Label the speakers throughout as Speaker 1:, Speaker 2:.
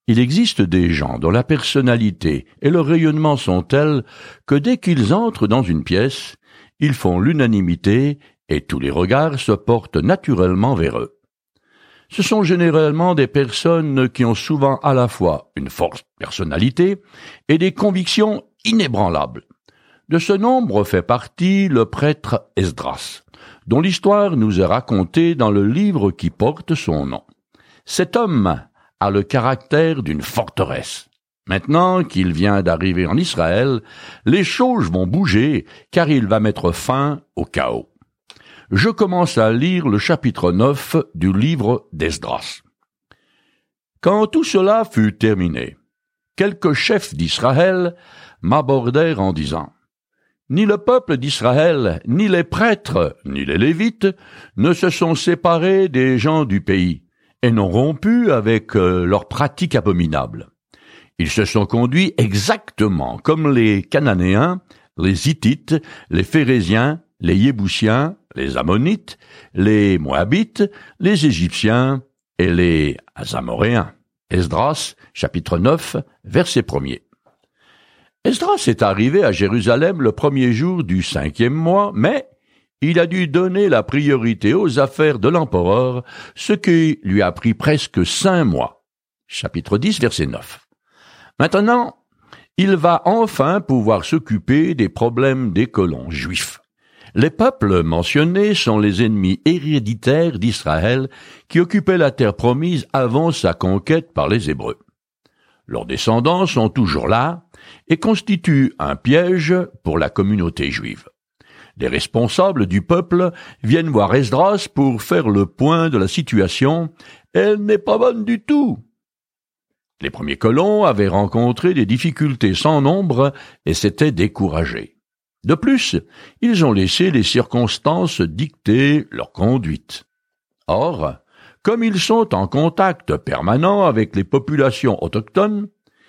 Speaker 1: Il existe des gens dont la personnalité et le rayonnement sont tels que dès qu'ils entrent dans une pièce, ils font l'unanimité et tous les regards se portent naturellement vers eux. Ce sont généralement des personnes qui ont souvent à la fois une forte personnalité et des convictions inébranlables. De ce nombre fait partie le prêtre Esdras, dont l'histoire nous est racontée dans le livre qui porte son nom. Cet homme a le caractère d'une forteresse. Maintenant qu'il vient d'arriver en Israël, les choses vont bouger car il va mettre fin au chaos. Je commence à lire le chapitre 9 du livre d'Esdras. Quand tout cela fut terminé, quelques chefs d'Israël m'abordèrent en disant « Ni le peuple d'Israël, ni les prêtres, ni les Lévites ne se sont séparés des gens du pays et n'ont rompu avec leurs pratiques abominables. Ils se sont conduits exactement comme les Cananéens, les Hittites, les Phéréziens, les Yébousiens, les Ammonites, les Moabites, les Égyptiens et les Amoréens. » Esdras, chapitre 9, verset 1er. Esdras est arrivé à Jérusalem le premier jour du 5e mois, mais il a dû donner la priorité aux affaires de l'empereur, ce qui lui a pris presque 5 mois. Chapitre 10, verset 9. Maintenant, il va enfin pouvoir s'occuper des problèmes des colons juifs. Les peuples mentionnés sont les ennemis héréditaires d'Israël qui occupaient la terre promise avant sa conquête par les Hébreux. Leurs descendants sont toujours là et constituent un piège pour la communauté juive. Les responsables du peuple viennent voir Esdras pour faire le point de la situation. Elle n'est pas bonne du tout. Les premiers colons avaient rencontré des difficultés sans nombre et s'étaient découragés. De plus, ils ont laissé les circonstances dicter leur conduite. Or, comme ils sont en contact permanent avec les populations autochtones,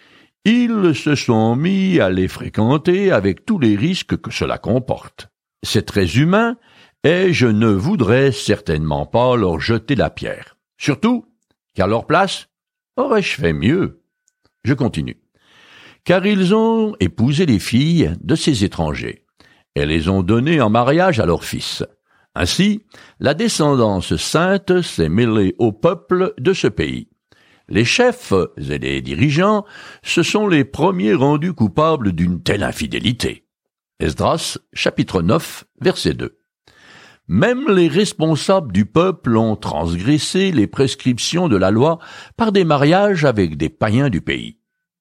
Speaker 1: ils se sont mis à les fréquenter avec tous les risques que cela comporte. C'est très humain et je ne voudrais certainement pas leur jeter la pierre. Surtout qu'à leur place, aurais-je fait mieux? Je continue. Car ils ont épousé les filles de ces étrangers et les ont données en mariage à leurs fils. Ainsi, la descendance sainte s'est mêlée au peuple de ce pays. Les chefs et les dirigeants se sont les premiers rendus coupables d'une telle infidélité. Esdras, chapitre 9, verset 2. Même les responsables du peuple ont transgressé les prescriptions de la loi par des mariages avec des païens du pays.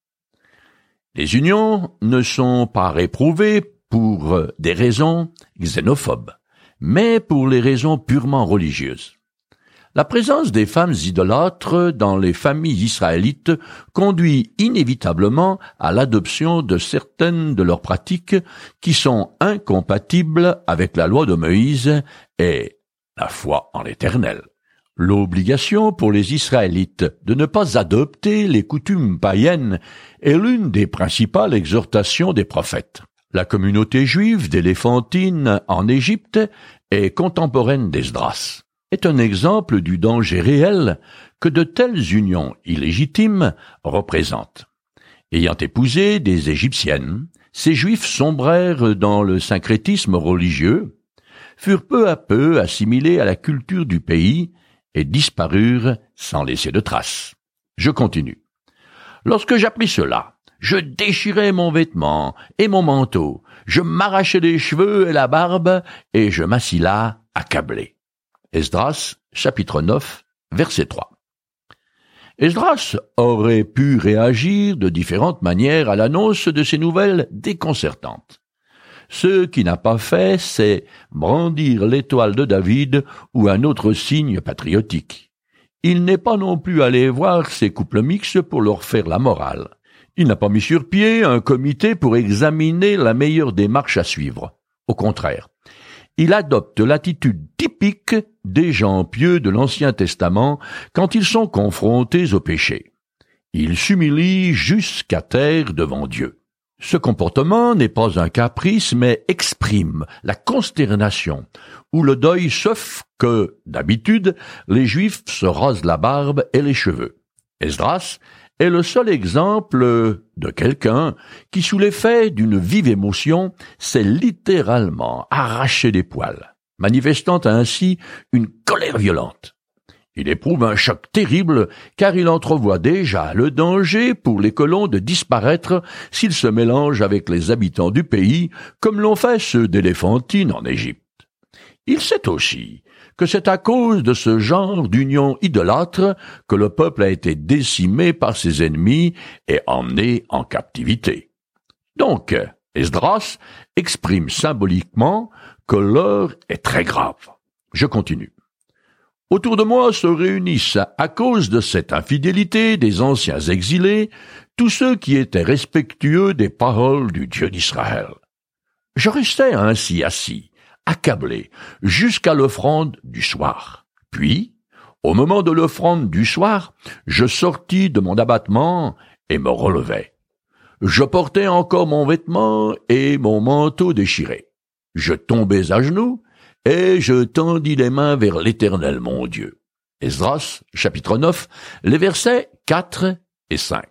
Speaker 1: Les unions ne sont pas réprouvées pour des raisons xénophobes, mais pour les raisons purement religieuses. La présence des femmes idolâtres dans les familles israélites conduit inévitablement à l'adoption de certaines de leurs pratiques qui sont incompatibles avec la loi de Moïse et la foi en l'Éternel. L'obligation pour les Israélites de ne pas adopter les coutumes païennes est l'une des principales exhortations des prophètes. La communauté juive d'Éléphantine en Égypte est contemporaine d'Esdras. Est un exemple du danger réel que de telles unions illégitimes représentent. Ayant épousé des Égyptiennes, ces Juifs sombrèrent dans le syncrétisme religieux, furent peu à peu assimilés à la culture du pays et disparurent sans laisser de traces. Je continue. Lorsque j'appris cela, je déchirai mon vêtement et mon manteau, je m'arrachai les cheveux et la barbe, et je m'assis là, accablé. Esdras, chapitre 9, verset 3. Esdras aurait pu réagir de différentes manières à l'annonce de ces nouvelles déconcertantes. Ce qu'il n'a pas fait, c'est brandir l'étoile de David ou un autre signe patriotique. Il n'est pas non plus allé voir ces couples mixtes pour leur faire la morale. Il n'a pas mis sur pied un comité pour examiner la meilleure démarche à suivre. Au contraire, il adopte l'attitude typique des gens pieux de l'Ancien Testament quand ils sont confrontés au péché. Il s'humilie jusqu'à terre devant Dieu. Ce comportement n'est pas un caprice, mais exprime la consternation ou le deuil, sauf que, d'habitude, les Juifs se rasent la barbe et les cheveux. Esdras est le seul exemple de quelqu'un qui, sous l'effet d'une vive émotion, s'est littéralement arraché les poils, manifestant ainsi une colère violente. Il éprouve un choc terrible car il entrevoit déjà le danger pour les colons de disparaître s'ils se mélangent avec les habitants du pays comme l'ont fait ceux d'Éléphantine en Égypte. Il sait aussi que c'est à cause de ce genre d'union idolâtre que le peuple a été décimé par ses ennemis et emmené en captivité. Donc, Esdras exprime symboliquement que l'heure est très grave. Je continue. Autour de moi se réunissent, à cause de cette infidélité des anciens exilés, tous ceux qui étaient respectueux des paroles du Dieu d'Israël. Je restais ainsi assis, accablé, jusqu'à l'offrande du soir. Puis, au moment de l'offrande du soir, je sortis de mon abattement et me relevai. Je portais encore mon vêtement et mon manteau déchiré. Je tombais à genoux, et je tendis les mains vers l'Éternel mon Dieu. Esdras, chapitre 9, les versets 4 et 5.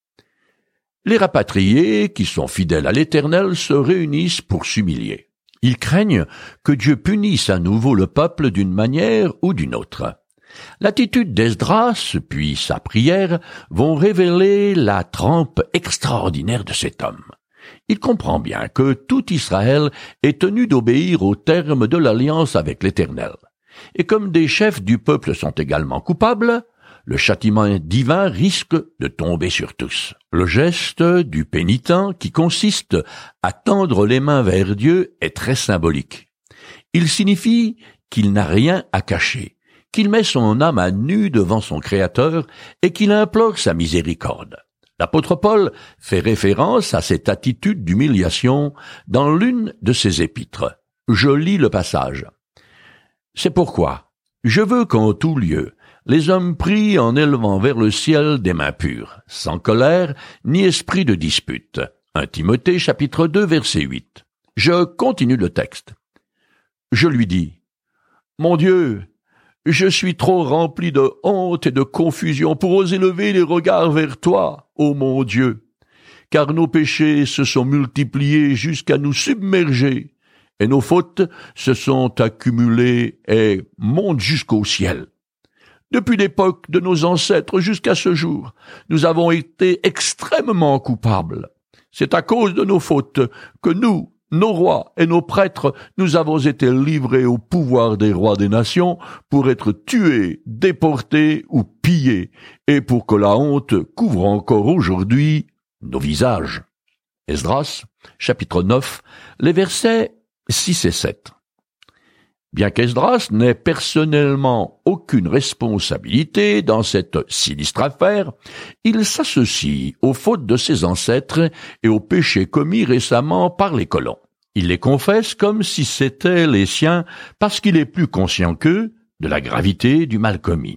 Speaker 1: Les rapatriés, qui sont fidèles à l'Éternel, se réunissent pour s'humilier. Ils craignent que Dieu punisse à nouveau le peuple d'une manière ou d'une autre. L'attitude d'Esdras, puis sa prière, vont révéler la trempe extraordinaire de cet homme. Il comprend bien que tout Israël est tenu d'obéir aux termes de l'alliance avec l'Éternel. Et comme des chefs du peuple sont également coupables, le châtiment divin risque de tomber sur tous. Le geste du pénitent, qui consiste à tendre les mains vers Dieu, est très symbolique. Il signifie qu'il n'a rien à cacher, qu'il met son âme à nu devant son Créateur et qu'il implore sa miséricorde. L'apôtre Paul fait référence à cette attitude d'humiliation dans l'une de ses épîtres. Je lis le passage. « C'est pourquoi je veux qu'en tout lieu, les hommes prient en élevant vers le ciel des mains pures, sans colère ni esprit de dispute. » 1 Timothée chapitre 2 verset 8. Je continue le texte. Je lui dis, « Mon Dieu, je suis trop rempli de honte et de confusion pour oser lever les regards vers toi, ô mon Dieu, car nos péchés se sont multipliés jusqu'à nous submerger, et nos fautes se sont accumulées et montent jusqu'au ciel. Depuis l'époque de nos ancêtres jusqu'à ce jour, nous avons été extrêmement coupables. C'est à cause de nos fautes que nous, nos rois et nos prêtres, nous avons été livrés au pouvoir des rois des nations pour être tués, déportés ou pillés, et pour que la honte couvre encore aujourd'hui nos visages. » Esdras, chapitre 9, les versets 6 et 7. Bien qu'Esdras n'ait personnellement aucune responsabilité dans cette sinistre affaire, il s'associe aux fautes de ses ancêtres et aux péchés commis récemment par les colons. Il les confesse comme si c'étaient les siens parce qu'il est plus conscient qu'eux de la gravité du mal commis.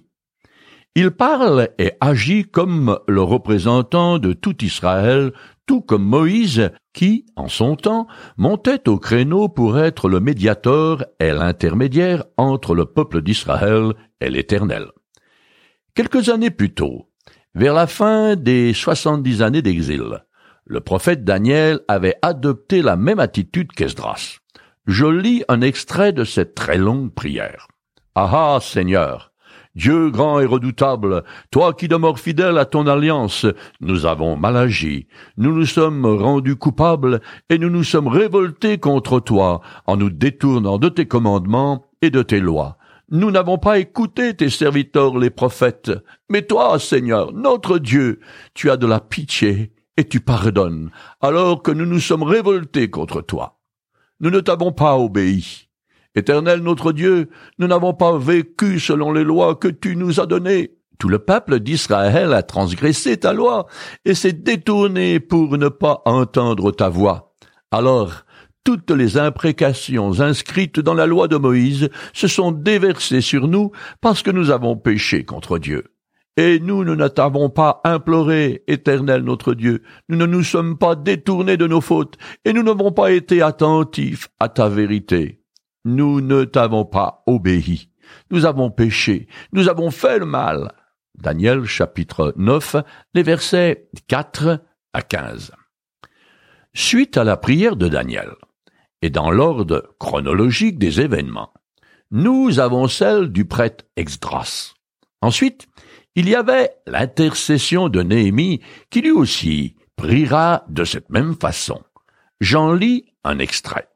Speaker 1: Il parle et agit comme le représentant de tout Israël, tout comme Moïse, qui, en son temps, montait au créneau pour être le médiateur et l'intermédiaire entre le peuple d'Israël et l'Éternel. Quelques années plus tôt, vers la fin des 70 années d'exil, le prophète Daniel avait adopté la même attitude qu'Esdras. Je lis un extrait de cette très longue prière. « Ah, Seigneur, Dieu grand et redoutable, toi qui demeures fidèle à ton alliance, nous avons mal agi, nous nous sommes rendus coupables et nous nous sommes révoltés contre toi en nous détournant de tes commandements et de tes lois. Nous n'avons pas écouté tes serviteurs les prophètes, mais toi, Seigneur, notre Dieu, tu as de la pitié et tu pardonnes, alors que nous nous sommes révoltés contre toi. Nous ne t'avons pas obéi. Éternel notre Dieu, nous n'avons pas vécu selon les lois que tu nous as données. Tout le peuple d'Israël a transgressé ta loi et s'est détourné pour ne pas entendre ta voix. Alors, toutes les imprécations inscrites dans la loi de Moïse se sont déversées sur nous parce que nous avons péché contre Dieu. Et nous ne t'avons pas imploré, Éternel notre Dieu. Nous ne nous sommes pas détournés de nos fautes et nous n'avons pas été attentifs à ta vérité. Nous ne t'avons pas obéi. Nous avons péché. Nous avons fait le mal. Daniel chapitre 9, les versets 4 à 15. Suite à la prière de Daniel, et dans l'ordre chronologique des événements, nous avons celle du prêtre Esdras. Ensuite, il y avait l'intercession de Néhémie qui lui aussi priera de cette même façon. J'en lis un extrait.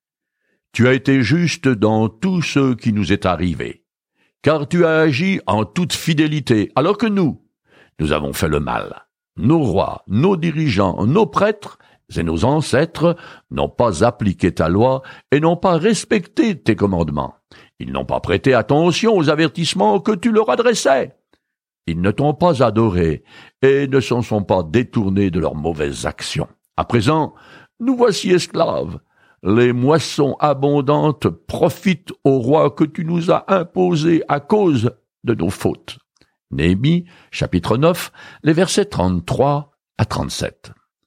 Speaker 1: « Tu as été juste dans tout ce qui nous est arrivé, car tu as agi en toute fidélité, alors que nous avons fait le mal. Nos rois, nos dirigeants, nos prêtres et nos ancêtres n'ont pas appliqué ta loi et n'ont pas respecté tes commandements. Ils n'ont pas prêté attention aux avertissements que tu leur adressais. Ils ne t'ont pas adoré et ne s'en sont pas détournés de leurs mauvaises actions. À présent, nous voici esclaves. Les moissons abondantes profitent au roi que tu nous as imposé à cause de nos fautes. » Néhémie, chapitre 9, les versets 33 à 37.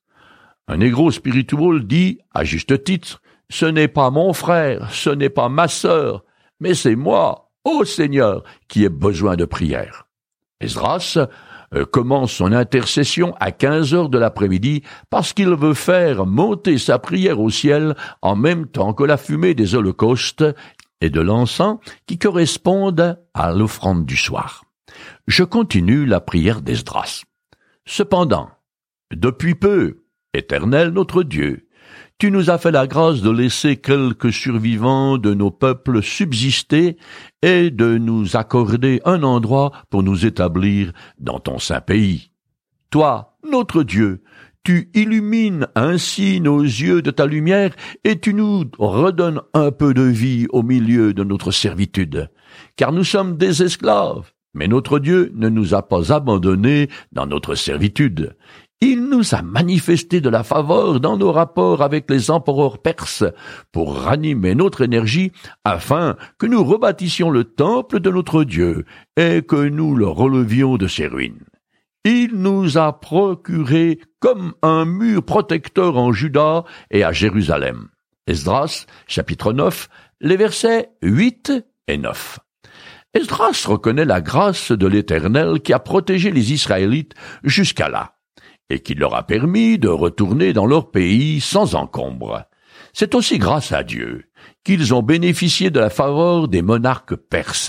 Speaker 1: Un négro spirituel dit, à juste titre, « Ce n'est pas mon frère, ce n'est pas ma sœur, mais c'est moi, ô Seigneur, qui ai besoin de prière. » Esdras commence son intercession à 15 heures de l'après-midi parce qu'il veut faire monter sa prière au ciel en même temps que la fumée des holocaustes et de l'encens qui correspondent à l'offrande du soir. Je continue la prière d'Esdras. Cependant, depuis peu, Éternel notre Dieu, tu nous as fait la grâce de laisser quelques survivants de nos peuples subsister et de nous accorder un endroit pour nous établir dans ton saint pays. Toi, notre Dieu, tu illumines ainsi nos yeux de ta lumière et tu nous redonnes un peu de vie au milieu de notre servitude, car nous sommes des esclaves, mais notre Dieu ne nous a pas abandonnés dans notre servitude. Il nous a manifesté de la faveur dans nos rapports avec les empereurs perses pour ranimer notre énergie afin que nous rebâtissions le temple de notre Dieu et que nous le relevions de ses ruines. Il nous a procuré comme un mur protecteur en Juda et à Jérusalem. Esdras, chapitre 9, les versets 8 et 9. Esdras reconnaît la grâce de l'Éternel qui a protégé les Israélites jusqu'à là, et qui leur a permis de retourner dans leur pays sans encombre. C'est aussi grâce à Dieu qu'ils ont bénéficié de la faveur des monarques perses,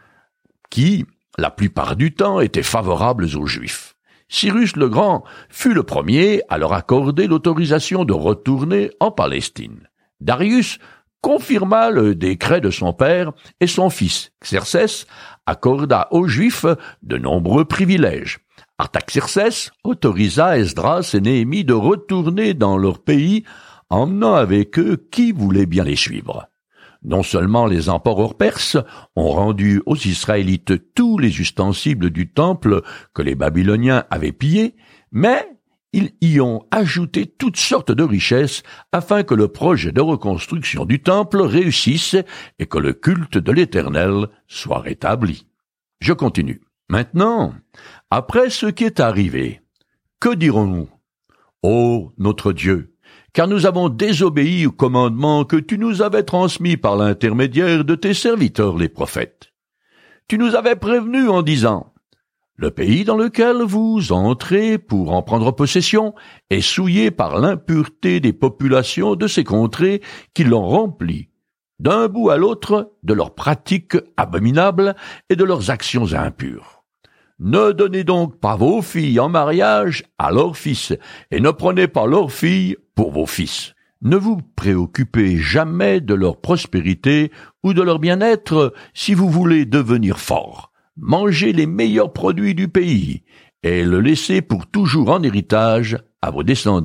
Speaker 1: qui, la plupart du temps, étaient favorables aux Juifs. Cyrus le Grand fut le premier à leur accorder l'autorisation de retourner en Palestine. Darius confirma le décret de son père et son fils, Xerxès, accorda aux Juifs de nombreux privilèges. Artaxerxès autorisa Esdras et Néhémie de retourner dans leur pays, emmenant avec eux qui voulait bien les suivre. Non seulement les empereurs perses ont rendu aux Israélites tous les ustensiles du temple que les Babyloniens avaient pillés, mais ils y ont ajouté toutes sortes de richesses afin que le projet de reconstruction du temple réussisse et que le culte de l'Éternel soit rétabli. Je continue. Maintenant, après ce qui est arrivé, que dirons-nous? Ô notre Dieu, car nous avons désobéi au commandement que tu nous avais transmis par l'intermédiaire de tes serviteurs les prophètes. Tu nous avais prévenus en disant, « Le pays dans lequel vous entrez pour en prendre possession est souillé par l'impureté des populations de ces contrées qui l'ont rempli, d'un bout à l'autre de leurs pratiques abominables et de leurs actions impures. Ne donnez donc pas vos filles en mariage à leurs fils, et ne prenez pas leurs filles pour vos fils. Ne vous préoccupez jamais de leur prospérité ou de leur bien-être si vous voulez devenir fort. Mangez les meilleurs produits du pays, et le laissez pour toujours en héritage à vos descendants. »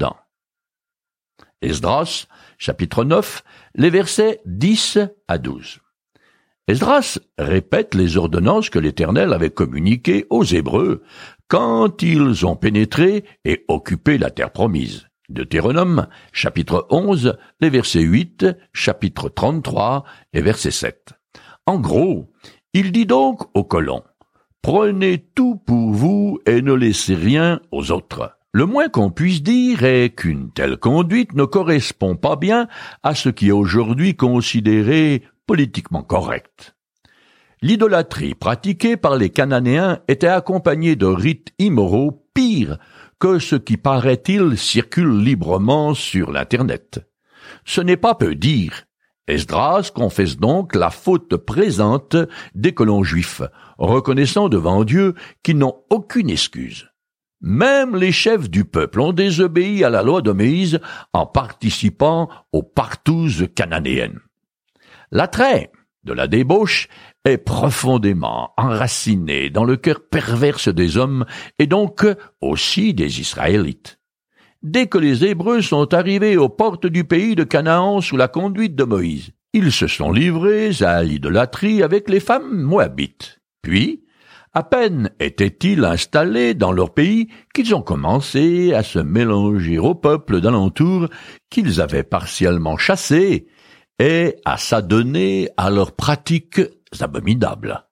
Speaker 1: Esdras, chapitre 9, les versets 10 à 12. Esdras répète les ordonnances que l'Éternel avait communiquées aux Hébreux quand ils ont pénétré et occupé la terre promise. Deutéronome, chapitre 11, les versets 8, chapitre 33 et verset 7. En gros, il dit donc aux colons, « Prenez tout pour vous et ne laissez rien aux autres. » Le moins qu'on puisse dire est qu'une telle conduite ne correspond pas bien à ce qui est aujourd'hui considéré politiquement correct. L'idolâtrie pratiquée par les Cananéens était accompagnée de rites immoraux pires que ce qui, paraît-il, circule librement sur l'Internet. Ce n'est pas peu dire. Esdras confesse donc la faute présente des colons juifs, reconnaissant devant Dieu qu'ils n'ont aucune excuse. Même les chefs du peuple ont désobéi à la loi de Moïse en participant aux partouzes cananéennes. L'attrait de la débauche est profondément enraciné dans le cœur perverse des hommes et donc aussi des Israélites. Dès que les Hébreux sont arrivés aux portes du pays de Canaan sous la conduite de Moïse, ils se sont livrés à l'idolâtrie avec les femmes moabites. Puis, à peine étaient-ils installés dans leur pays qu'ils ont commencé à se mélanger au peuple d'alentour qu'ils avaient partiellement chassé et à s'adonner à leurs pratiques abominables.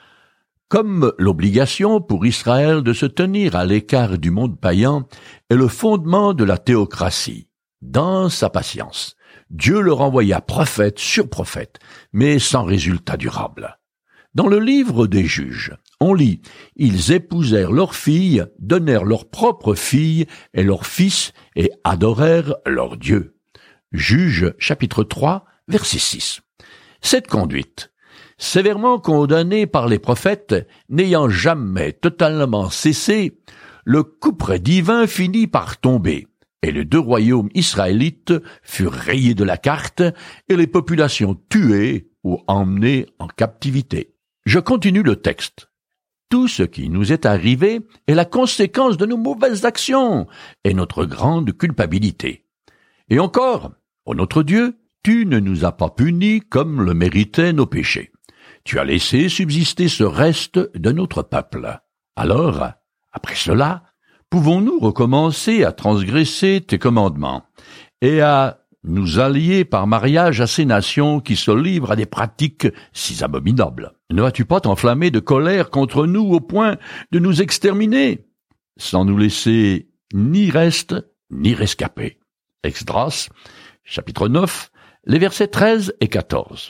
Speaker 1: Comme l'obligation pour Israël de se tenir à l'écart du monde païen est le fondement de la théocratie, dans sa patience, Dieu leur envoya prophète sur prophète, mais sans résultat durable. Dans le livre des Juges, on lit « Ils épousèrent leurs filles, donnèrent leurs propres filles et leurs fils, et adorèrent leur Dieu. » Juges, chapitre 3, verset 6. Cette conduite, sévèrement condamnée par les prophètes, n'ayant jamais totalement cessé, le couperet divin finit par tomber, et les deux royaumes israélites furent rayés de la carte, et les populations tuées ou emmenées en captivité. Je continue le texte. Tout ce qui nous est arrivé est la conséquence de nos mauvaises actions et notre grande culpabilité. Et encore, ô notre Dieu, tu ne nous as pas punis comme le méritaient nos péchés. Tu as laissé subsister ce reste de notre peuple. Alors, après cela, pouvons-nous recommencer à transgresser tes commandements et à nous allier par mariage à ces nations qui se livrent à des pratiques si abominables? Ne vas-tu pas t'enflammer de colère contre nous au point de nous exterminer, sans nous laisser ni reste ni rescapé? Esdras, chapitre 9, les versets 13 et 14.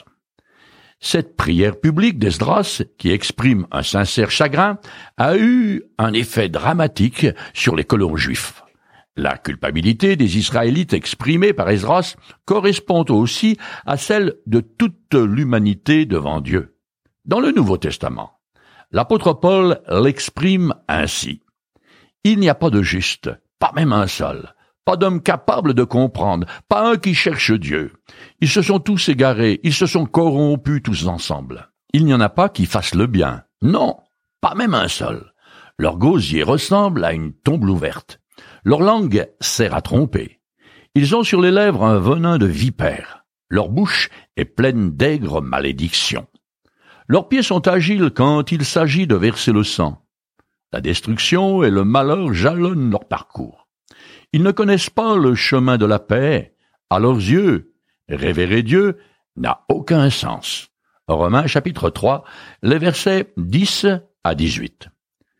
Speaker 1: Cette prière publique d'Esdras, qui exprime un sincère chagrin, a eu un effet dramatique sur les colons juifs. La culpabilité des Israélites exprimée par Esdras correspond aussi à celle de toute l'humanité devant Dieu. Dans le Nouveau Testament, l'apôtre Paul l'exprime ainsi. « Il n'y a pas de juste, pas même un seul. Pas d'homme capable de comprendre, pas un qui cherche Dieu. Ils se sont tous égarés, ils se sont corrompus tous ensemble. Il n'y en a pas qui fassent le bien. Non, pas même un seul. Leur gosier ressemble à une tombe ouverte. Leur langue sert à tromper. Ils ont sur les lèvres un venin de vipère. Leur bouche est pleine d'aigres malédictions. Leurs pieds sont agiles quand il s'agit de verser le sang. La destruction et le malheur jalonnent leur parcours. Ils ne connaissent pas le chemin de la paix. À leurs yeux, révérer Dieu n'a aucun sens. Romains chapitre 3, les versets 10 à 18.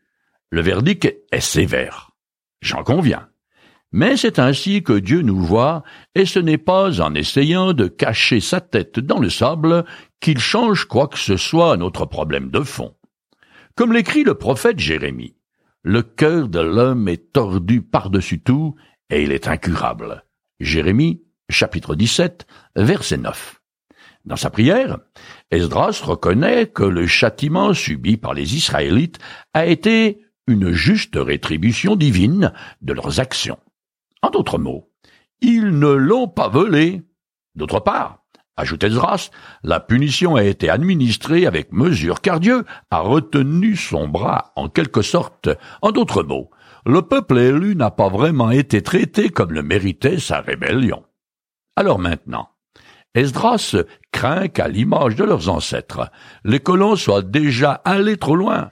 Speaker 1: Le verdict est sévère, j'en conviens. Mais c'est ainsi que Dieu nous voit, et ce n'est pas en essayant de cacher sa tête dans le sable qu'il change quoi que ce soit à notre problème de fond. Comme l'écrit le prophète Jérémie, le cœur de l'homme est tordu par-dessus tout, et il est incurable. Jérémie, chapitre 17, verset 9. Dans sa prière, Esdras reconnaît que le châtiment subi par les Israélites a été une juste rétribution divine de leurs actions. En d'autres mots, ils ne l'ont pas volé. D'autre part, ajoute Esdras, la punition a été administrée avec mesure, car Dieu a retenu son bras en quelque sorte. En d'autres mots, le peuple élu n'a pas vraiment été traité comme le méritait sa rébellion. Alors maintenant, Esdras craint qu'à l'image de leurs ancêtres, les colons soient déjà allés trop loin,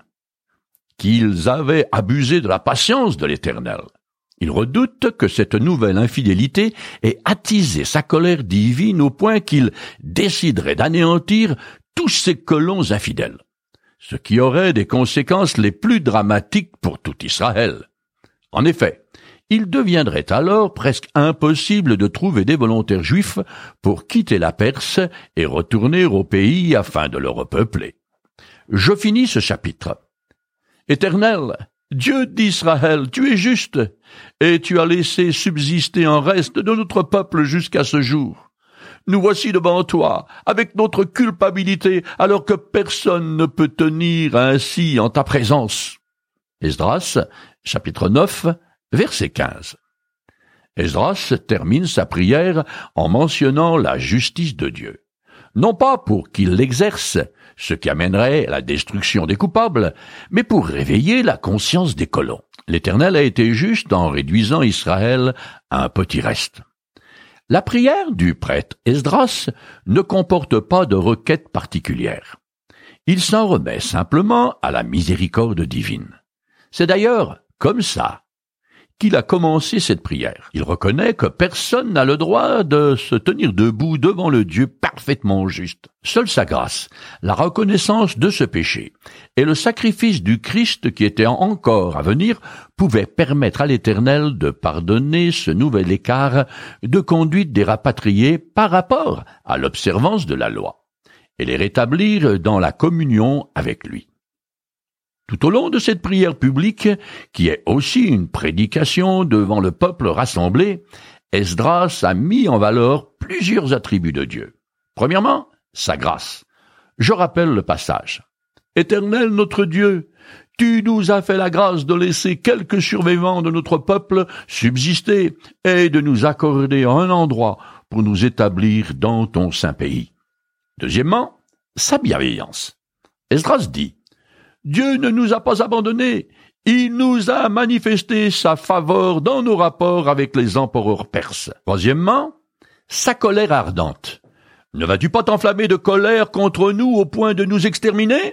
Speaker 1: qu'ils avaient abusé de la patience de l'Éternel. Il redoute que cette nouvelle infidélité ait attisé sa colère divine au point qu'il déciderait d'anéantir tous ces colons infidèles, ce qui aurait des conséquences les plus dramatiques pour tout Israël. En effet, il deviendrait alors presque impossible de trouver des volontaires juifs pour quitter la Perse et retourner au pays afin de le repeupler. Je finis ce chapitre. Éternel, Dieu d'Israël, tu es juste, et tu as laissé subsister un reste de notre peuple jusqu'à ce jour. Nous voici devant toi, avec notre culpabilité, alors que personne ne peut tenir ainsi en ta présence. Esdras, chapitre 9, verset 15. Esdras termine sa prière en mentionnant la justice de Dieu. Non pas pour qu'il l'exerce, ce qui amènerait à la destruction des coupables, mais pour réveiller la conscience des colons. L'Éternel a été juste en réduisant Israël à un petit reste. La prière du prêtre Esdras ne comporte pas de requête particulière. Il s'en remet simplement à la miséricorde divine. C'est d'ailleurs comme ça qu'il a commencé cette prière. Il reconnaît que personne n'a le droit de se tenir debout devant le Dieu parfaitement juste. Seule sa grâce, la reconnaissance de ce péché et le sacrifice du Christ qui était encore à venir pouvaient permettre à l'Éternel de pardonner ce nouvel écart de conduite des rapatriés par rapport à l'observance de la loi et les rétablir dans la communion avec lui. Tout au long de cette prière publique, qui est aussi une prédication devant le peuple rassemblé, Esdras a mis en valeur plusieurs attributs de Dieu. Premièrement, sa grâce. Je rappelle le passage. « Éternel notre Dieu, tu nous as fait la grâce de laisser quelques survivants de notre peuple subsister et de nous accorder un endroit pour nous établir dans ton saint pays. » Deuxièmement, sa bienveillance. Esdras dit: Dieu ne nous a pas abandonnés, il nous a manifesté sa faveur dans nos rapports avec les empereurs perses. Troisièmement, sa colère ardente. Ne vas-tu pas t'enflammer de colère contre nous au point de nous exterminer?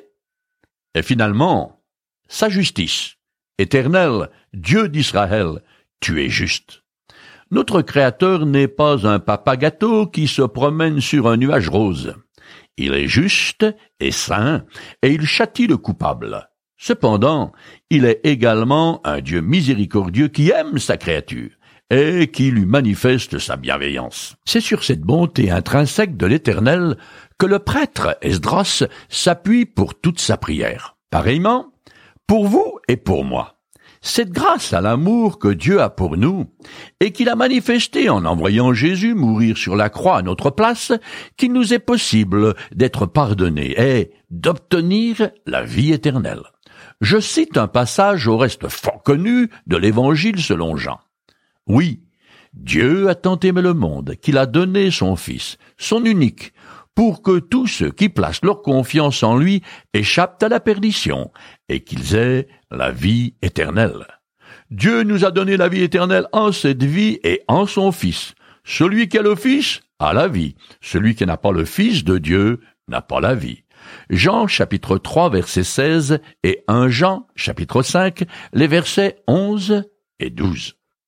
Speaker 1: Et finalement, sa justice. Éternel, Dieu d'Israël, tu es juste. Notre Créateur n'est pas un papa gâteau qui se promène sur un nuage rose. Il est juste et saint, et il châtie le coupable. Cependant, il est également un Dieu miséricordieux qui aime sa créature et qui lui manifeste sa bienveillance. C'est sur cette bonté intrinsèque de l'Éternel que le prêtre Esdras s'appuie pour toute sa prière. Pareillement, pour vous et pour moi. C'est grâce à l'amour que Dieu a pour nous et qu'il a manifesté en envoyant Jésus mourir sur la croix à notre place qu'il nous est possible d'être pardonnés et d'obtenir la vie éternelle. Je cite un passage au reste fort connu de l'Évangile selon Jean. Oui, Dieu a tant aimé le monde qu'il a donné son Fils, son unique, pour que tous ceux qui placent leur confiance en lui échappent à la perdition et qu'ils aient la vie éternelle. Dieu nous a donné la vie éternelle en cette vie et en son Fils. Celui qui a le Fils a la vie. Celui qui n'a pas le Fils de Dieu n'a pas la vie. Jean chapitre 3 verset 16 et 1 Jean chapitre 5 les versets 11 et 12.